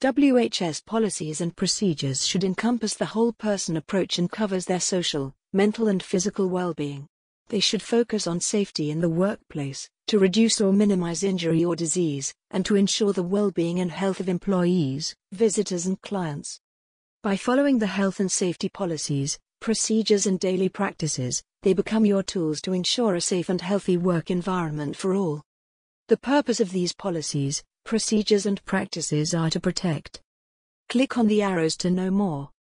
WHS policies and procedures should encompass the whole person approach and covers their social, mental and physical well-being. They should focus on safety in the workplace, to reduce or minimize injury or disease, and to ensure the well-being and health of employees, visitors and clients. By following the health and safety policies, procedures and daily practices, they become your tools to ensure a safe and healthy work environment for all. The purpose of these policies, procedures and practices are to protect. Click on the arrows to know more.